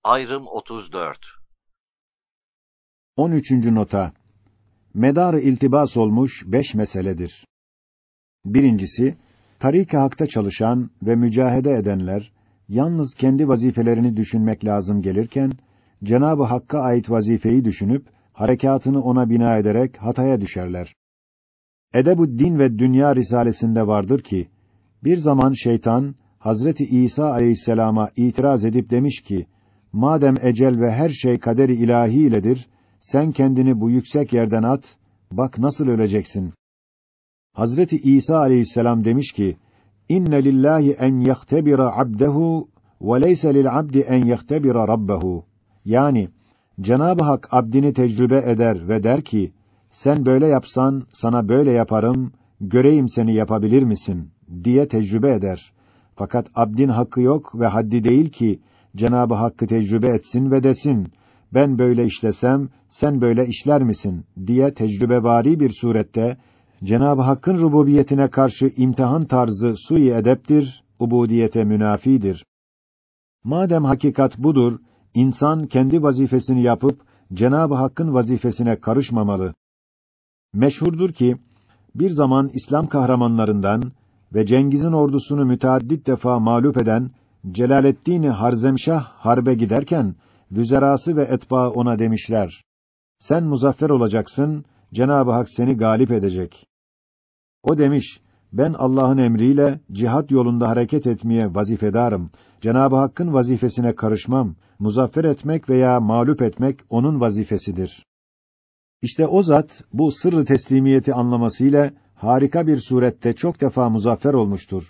Ayrım 34. 13. nota. Medar-ı iltibas olmuş 5 meseledir. Birincisi, tarik-i hakta çalışan ve mücahede edenler, yalnız kendi vazifelerini düşünmek lazım gelirken, Cenab-ı Hakk'a ait vazifeyi düşünüp, harekatını ona bina ederek hataya düşerler. Edeb-ü-Din ve Dünya Risalesinde vardır ki, bir zaman şeytan, Hazreti İsa aleyhisselama itiraz edip demiş ki, madem ecel ve her şey kader-i ilahi iledir, sen kendini bu yüksek yerden at, bak nasıl öleceksin. Hazreti İsa aleyhisselam demiş ki, İnne lillahi en yehtebira abdehu ve leyse lil abdi en yehtebira rabbehu. Yani, Cenab-ı Hak abdini tecrübe eder ve der ki, sen böyle yapsan, sana böyle yaparım, göreyim seni yapabilir misin, diye tecrübe eder. Fakat abdin hakkı yok ve haddi değil ki, Cenab-ı Hakk'ı tecrübe etsin ve desin, ben böyle işlesem, sen böyle işler misin, diye tecrübevari bir surette, Cenab-ı Hakk'ın rububiyetine karşı imtihan tarzı sui edeptir, ubudiyete münafidir. Madem hakikat budur, insan kendi vazifesini yapıp, Cenab-ı Hakk'ın vazifesine karışmamalı. Meşhurdur ki, bir zaman İslam kahramanlarından ve Cengiz'in ordusunu müteaddit defa mağlup eden Celaleddin-i Harzemşah harbe giderken, vüzerası ve etbaı ona demişler, sen muzaffer olacaksın, Cenab-ı Hak seni galip edecek. O demiş, ben Allah'ın emriyle cihat yolunda hareket etmeye vazifedarım. Cenab-ı Hakk'ın vazifesine karışmam. Muzaffer etmek veya mağlup etmek onun vazifesidir. İşte o zat bu sırrı teslimiyeti anlamasıyla harika bir surette çok defa muzaffer olmuştur.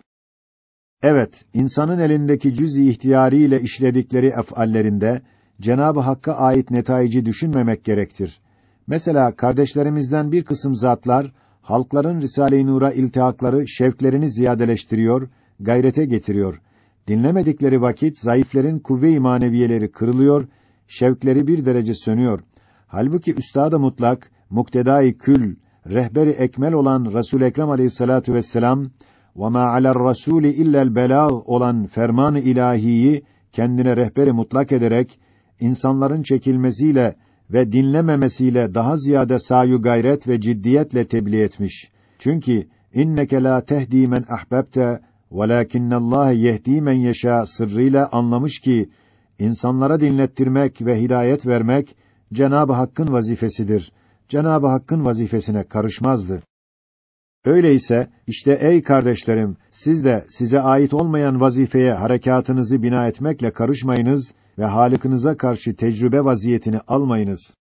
Evet, insanın elindeki cüz-i ihtiyari ile işledikleri ef'allerinde Cenab-ı Hakk'a ait netaici düşünmemek gerektir. Mesela kardeşlerimizden bir kısım zatlar halkların Risale-i Nur'a iltihakları şevklerini ziyadeleştiriyor, gayrete getiriyor. Dinlemedikleri vakit zayıflerin kuvve-i maneviyeleri kırılıyor, şevkleri bir derece sönüyor. Halbuki Üstad-ı Mutlak, Muktedâ-i Kül, rehber-i ekmel olan Resul-i Ekrem Aleyhissalatu vesselam, وَمَا عَلَى الرَّسُولِ اِلَّا الْبَلَاغِ olan ferman-ı ilahiyi kendine rehber-i mutlak ederek, insanların çekilmesiyle ve dinlememesiyle daha ziyade sayu gayret ve ciddiyetle tebliğ etmiş. Çünkü inneke la tehdi men ahbabte velakinnallâhe yehdi men yeşâ sırrıyla anlamış ki insanlara dinlettirmek ve hidayet vermek Cenab-ı Hakk'ın vazifesidir. Cenab-ı Hakk'ın vazifesine karışmazdı. Öyleyse işte ey kardeşlerim, siz de size ait olmayan vazifeye harekatınızı bina etmekle karışmayınız ve Halık'ınıza karşı tecrübe vaziyetini almayınız.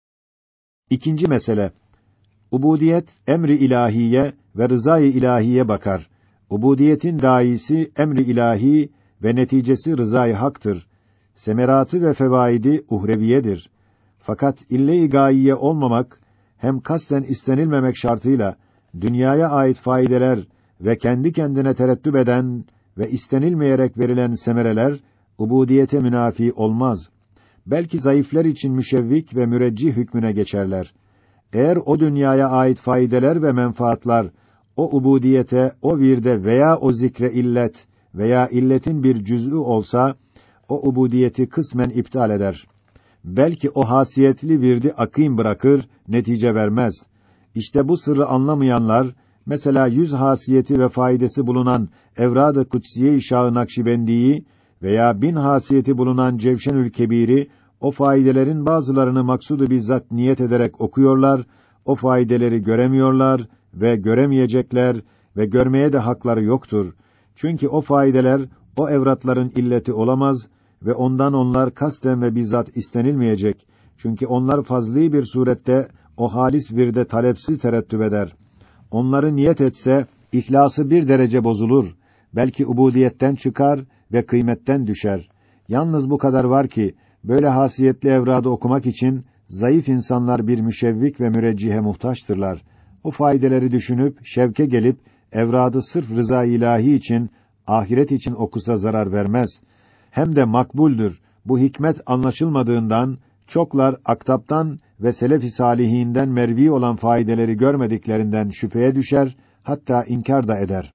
İkinci mesele, ubudiyet emri ilahiye ve rızayı ilahiye bakar. Ubudiyetin daisi emri ilahi ve neticesi rızayı haktır. Semeratı ve fevaidi uhreviyedir. Fakat ille-i gâiye olmamak hem kasten istenilmemek şartıyla dünyaya ait faydeler ve kendi kendine terettüp eden ve istenilmeyerek verilen semereler ubudiyete münafi olmaz. Belki zayıflar için müşevvik ve müreccih hükmüne geçerler. Eğer o dünyaya ait faydeler ve menfaatlar o ubudiyete, o virde veya o zikre illet veya illetin bir cüz'ü olsa o ubudiyeti kısmen iptal eder. Belki o hasiyetli virdi akîm bırakır, netice vermez. İşte bu sırrı anlamayanlar, mesela 100 hasiyeti ve faydası bulunan Evrad-ı Kutsiye-i Şah-ı Nakşibendi'yi veya 1000 hasiyeti bulunan Cevşenül Kebir'i, o faydelerin bazılarını maksudu bizzat niyet ederek okuyorlar, o faydeleri göremiyorlar ve göremeyecekler ve görmeye de hakları yoktur. Çünkü o faydeler, o evratların illeti olamaz ve ondan onlar kasten ve bizzat istenilmeyecek. Çünkü onlar fazlî bir surette o halis virde talepsiz terettüp eder. Onları niyet etse, ihlası bir derece bozulur. Belki ubudiyetten çıkar ve kıymetten düşer. Yalnız bu kadar var ki, böyle hasiyetli evradı okumak için, zayıf insanlar bir müşevvik ve müreccihe muhtaçtırlar. O faydeleri düşünüp, şevke gelip, evradı sırf rıza-i ilahi için, ahiret için okusa zarar vermez. Hem de makbuldür. Bu hikmet anlaşılmadığından, çoklar aktaptan ve selef-i salihinden mervi olan faydeleri görmediklerinden şüpheye düşer, hatta inkar da eder.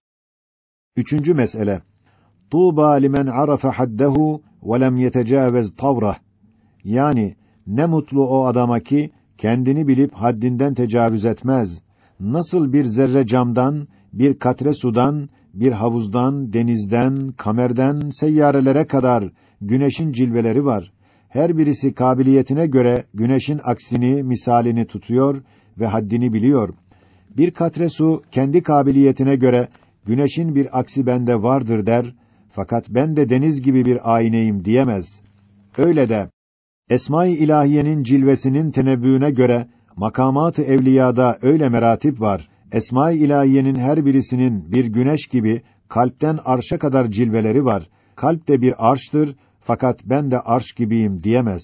Üçüncü mesele. Tuğba limen arafa haddehu ve lem yetecavez tavrah. Yani ne mutlu o adama ki kendini bilip haddinden tecavüz etmez. Nasıl bir zerre camdan, bir katre sudan, bir havuzdan, denizden, kamerden, seyyarelere kadar güneşin cilveleri var. Her birisi kabiliyetine göre güneşin aksini, misalini tutuyor ve haddini biliyor. Bir katre su kendi kabiliyetine göre güneşin bir aksi bende vardır der, fakat ben de deniz gibi bir ayneyim diyemez. Öyle de Esma-i İlahiye'nin cilvesinin tenebbüğüne göre makamat-ı evliyada öyle meratip var. Esma-i İlahiye'nin her birisinin bir güneş gibi kalpten arşa kadar cilveleri var. Kalp de bir arştır, fakat ben de arş gibiyim diyemez.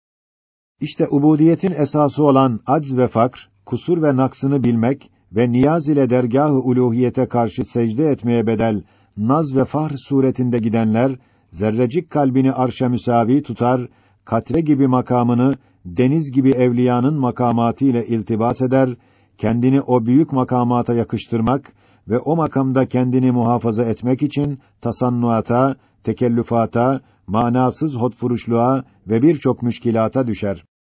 İşte ubudiyetin esası olan acz ve fakr, kusur ve naksını bilmek ve niyaz ile dergâh-ı uluhiyete karşı secde etmeye bedel naz ve fahr suretinde gidenler, zerrecik kalbini arşa müsavi tutar, katre gibi makamını deniz gibi evliyanın makamatı ile iltibas eder, kendini o büyük makamata yakıştırmak ve o makamda kendini muhafaza etmek için tasannuata, tekellüfata, manasız hotfuruşluğa ve birçok müşkilata düşer.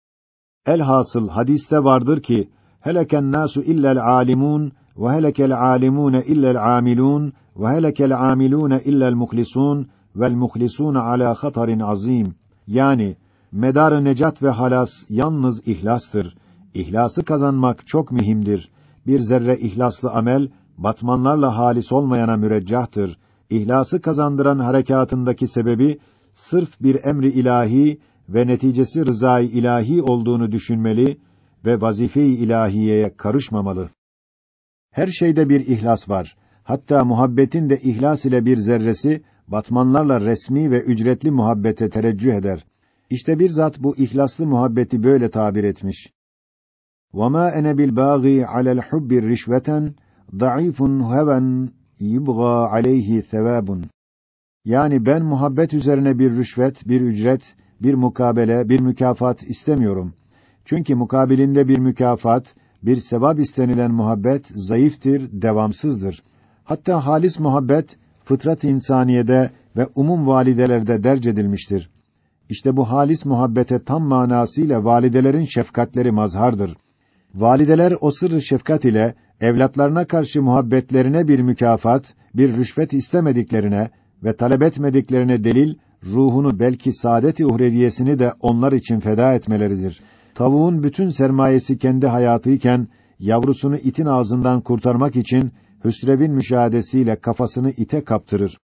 Elhasıl hadiste vardır ki heleken nasu illel alimun ve helekel alimune illel amilun ve helekel amilune illel muhlisun vel muhlisun ala hatarin azim. Yani medar-ı necat ve halas yalnız ihlastır. İhlası kazanmak çok mühimdir. Bir zerre ihlaslı amel batmanlarla halis olmayana müreccahtır. İhlası kazandıran harekatındaki sebebi sırf bir emri ilahi ve neticesi rızâ-i ilahi olduğunu düşünmeli ve vazife-i ilahiyeye karışmamalı. Her şeyde bir ihlas var. Hatta muhabbetin de ihlas ile bir zerresi batmanlarla resmi ve ücretli muhabbete tereccüh eder. İşte bir zat bu ihlaslı muhabbeti böyle tabir etmiş. وَمَا أَنَا بِالْبَاغِي عَلَى الْحُبِّ رِشْوَةً ضَعِيفٌ هَوًى يُبْغَى عَلَيْهِ ثَوَابٌ. Yani ben muhabbet üzerine bir rüşvet, bir ücret, bir mukabele, bir mükafat istemiyorum. Çünkü mukabilinde bir mükafat, bir sevap istenilen muhabbet zayıftır, devamsızdır. Hatta halis muhabbet fıtrat-ı insaniyede ve umum validelerde derc edilmiştir. İşte bu halis muhabbete tam manasıyla validelerin şefkatleri mazhardır. Valideler o sırrı şefkat ile evlatlarına karşı muhabbetlerine bir mükafat, bir rüşvet istemediklerine ve talep etmediklerine delil, ruhunu belki saadet-i uhreviyesini de onlar için feda etmeleridir. Tavuğun bütün sermayesi kendi hayatıyken, yavrusunu itin ağzından kurtarmak için hüsrevin müşahadesiyle kafasını ite kaptırır.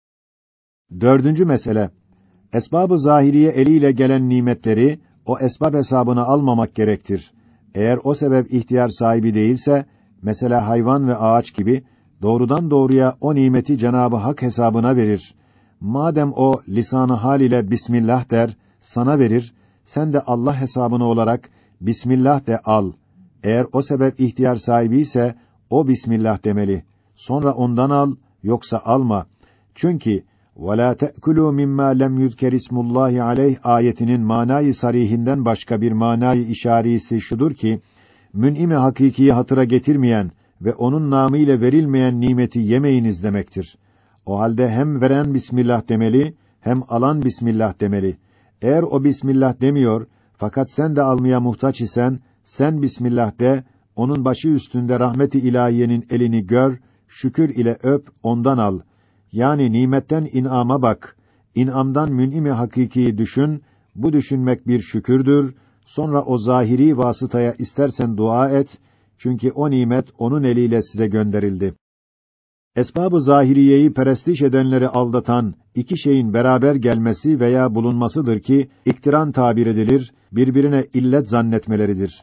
4. mesele, esbab-ı zahiriye eliyle gelen nimetleri, o esbab hesabına almamak gerektir. Eğer o sebep ihtiyar sahibi değilse, mesela hayvan ve ağaç gibi, doğrudan doğruya o nimeti Cenab-ı Hak hesabına verir. Madem o lisan-ı hal ile Bismillah der, sana verir, sen de Allah hesabına olarak Bismillah de al. Eğer o sebep ihtiyar sahibi ise, o Bismillah demeli. Sonra ondan al, yoksa alma. Çünkü وَلَا تَأْكُلُوا مِمَّا لَمْ يُذْكَرِ اسْمُ اللّٰهِ عَلَيْهِ ayetinin manayı sarihinden başka bir manayı işarisi şudur ki, mün'im-i hakikiyi hatıra getirmeyen ve onun namıyla verilmeyen nimeti yemeyiniz demektir. O halde hem veren Bismillah demeli, hem alan Bismillah demeli. Eğer o Bismillah demiyor, fakat sen de almaya muhtaç isen, sen Bismillah de, onun başı üstünde rahmet-i ilahiyenin elini gör, şükür ile öp, ondan al. Yani nimetten in'ama bak, in'amdan mün'im-i hakikiyi düşün, bu düşünmek bir şükürdür, sonra o zahiri vasıtaya istersen dua et, çünkü o nimet onun eliyle size gönderildi. Esbab-ı zahiriyeyi perestiş edenleri aldatan iki şeyin beraber gelmesi veya bulunmasıdır ki, iktiran tabir edilir, birbirine illet zannetmeleridir.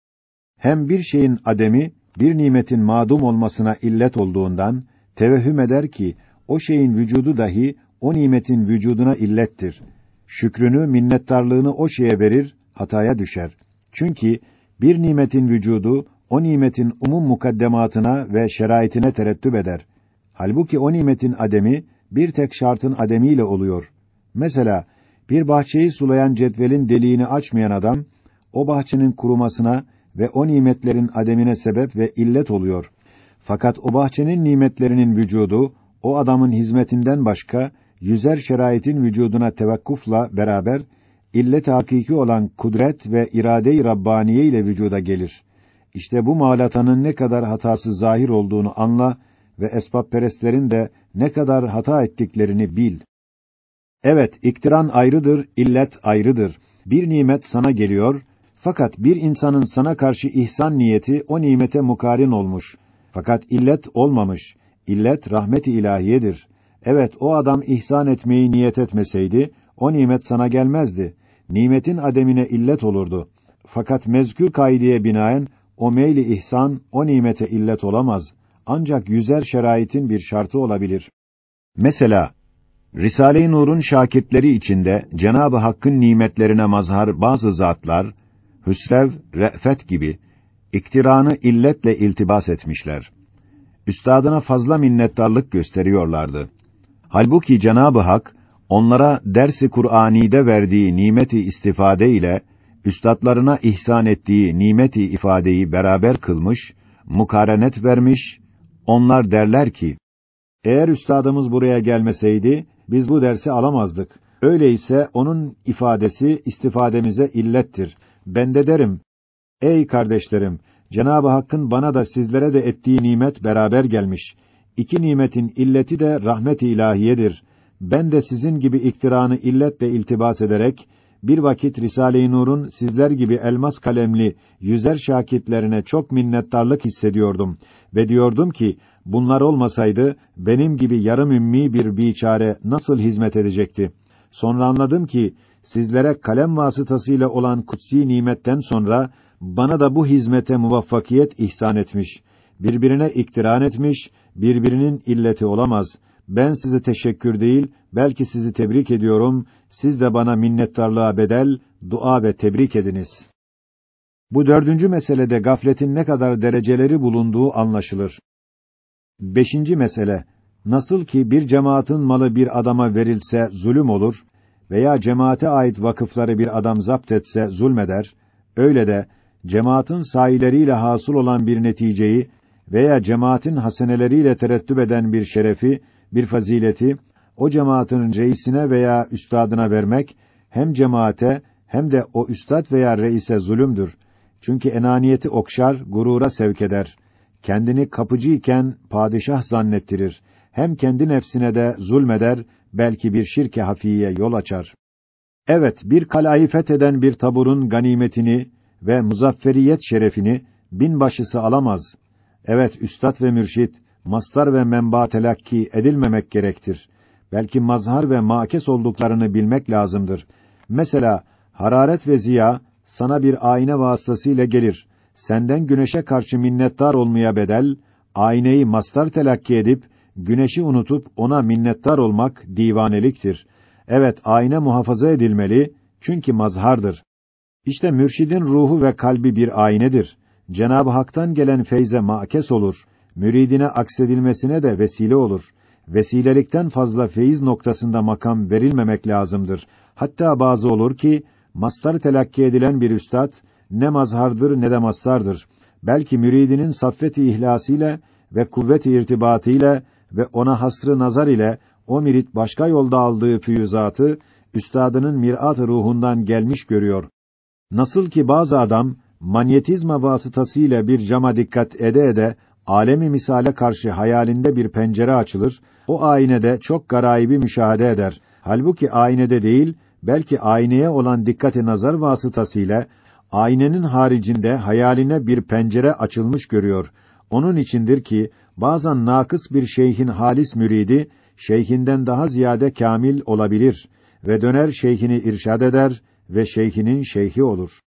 Hem bir şeyin ademi, bir nimetin madum olmasına illet olduğundan, tevehhüm eder ki, o şeyin vücudu dahi, o nimetin vücuduna illettir. Şükrünü, minnettarlığını o şeye verir, hataya düşer. Çünkü, bir nimetin vücudu, o nimetin umum mukaddematına ve şeraitine terettüp eder. Halbuki o nimetin ademi, bir tek şartın ademiyle oluyor. Mesela, bir bahçeyi sulayan cetvelin deliğini açmayan adam, o bahçenin kurumasına ve o nimetlerin ademine sebep ve illet oluyor. Fakat o bahçenin nimetlerinin vücudu, o adamın hizmetinden başka, yüzer şeraitin vücuduna tevakkufla beraber, illet-i hakiki olan kudret ve irade-i Rabbaniye ile vücuda gelir. İşte bu muğalatanın ne kadar hatası zahir olduğunu anla ve esbabperestlerin de ne kadar hata ettiklerini bil. Evet, iktiran ayrıdır, illet ayrıdır. Bir nimet sana geliyor, fakat bir insanın sana karşı ihsan niyeti o nimete mukarin olmuş. Fakat illet olmamış. İllet rahmet-i ilahiyedir. Evet, o adam ihsan etmeyi niyet etmeseydi, o nimet sana gelmezdi. Nimetin ademine illet olurdu. Fakat mezkür kaideye binaen, o meyli ihsan, o nimete illet olamaz. Ancak yüzer şeraitin bir şartı olabilir. Mesela, Risale-i Nur'un şakirtleri içinde Cenab-ı Hakk'ın nimetlerine mazhar bazı zatlar, hüsrev, re'fet gibi, iktiranı illetle iltibas etmişler. Üstadına fazla minnettarlık gösteriyorlardı. Halbuki Cenab-ı Hak, onlara ders-i Kur'ani'de verdiği nimeti istifade ile, üstadlarına ihsan ettiği nimeti ifadeyi beraber kılmış, mukarenet vermiş, onlar derler ki, eğer üstadımız buraya gelmeseydi, biz bu dersi alamazdık. Öyleyse onun ifadesi istifademize illettir. Ben de derim, ey kardeşlerim, Cenab-ı Hakk'ın bana da sizlere de ettiği nimet beraber gelmiş. İki nimetin illeti de rahmet-i ilahiyedir. Ben de sizin gibi iktiranı illetle iltibas ederek, bir vakit Risale-i Nur'un sizler gibi elmas kalemli yüzer şakirtlerine çok minnettarlık hissediyordum ve diyordum ki, bunlar olmasaydı benim gibi yarım ümmi bir biçare nasıl hizmet edecekti? Sonra anladım ki sizlere kalem vasıtasıyla olan kutsi nimetten sonra bana da bu hizmete muvaffakiyet ihsan etmiş. Birbirine iktiran etmiş, birbirinin illeti olamaz. Ben size teşekkür değil, belki sizi tebrik ediyorum. Siz de bana minnettarlığa bedel, dua ve tebrik ediniz. Bu dördüncü meselede gafletin ne kadar dereceleri bulunduğu anlaşılır. Beşinci mesele, nasıl ki bir cemaatin malı bir adama verilse zulüm olur veya cemaate ait vakıfları bir adam zapt etse zulmeder, öyle de cemaatin sahileriyle hasıl olan bir neticeyi veya cemaatin haseneleriyle terettüp eden bir şerefi, bir fazileti, o cemaatin reisine veya üstadına vermek, hem cemaate hem de o üstad veya reise zulümdür. Çünkü enaniyeti okşar, gurura sevk eder. Kendini kapıcıyken padişah zannettirir. Hem kendi nefsine de zulmeder, belki bir şirk-i hafiye yol açar. Evet, bir kalayı fetheden bir taburun ganimetini ve muzafferiyet şerefini binbaşısı alamaz. Evet, üstad ve mürşit, mastar ve menba telakki edilmemek gerektir. Belki mazhar ve makes olduklarını bilmek lazımdır. Mesela, hararet ve ziya, sana bir ayna vasıtasıyla gelir. Senden güneşe karşı minnettar olmaya bedel, ayneyi mastar telakki edip, güneşi unutup ona minnettar olmak divaneliktir. Evet, ayna muhafaza edilmeli, çünkü mazhardır. İşte mürşidin ruhu ve kalbi bir aynedir. Cenab-ı Hak'tan gelen feyze makes olur. Müridine aksedilmesine de vesile olur. Vesilelikten fazla feyiz noktasında makam verilmemek lazımdır. Hatta bazı olur ki, mastar telakki edilen bir üstad, ne mazhardır ne de mastardır. Belki müridinin saffet-i ihlasıyla ve kuvvet-i irtibatıyla ve ona hasrı nazar ile o mürid başka yolda aldığı füyüzatı üstadının mirat-ı ruhundan gelmiş görüyor. Nasıl ki bazı adam manyetizma vasıtasıyla bir cama dikkat ede alemi misale karşı hayalinde bir pencere açılır, o aynede çok garayibi müşahede eder. Halbuki aynede değil, belki ayneye olan dikkat-i nazar vasıtasıyla aynenin haricinde hayaline bir pencere açılmış görüyor. Onun içindir ki bazen nakıs bir şeyhin halis müridi şeyhinden daha ziyade kamil olabilir ve döner şeyhini irşad eder ve şeyhinin şeyhi olur.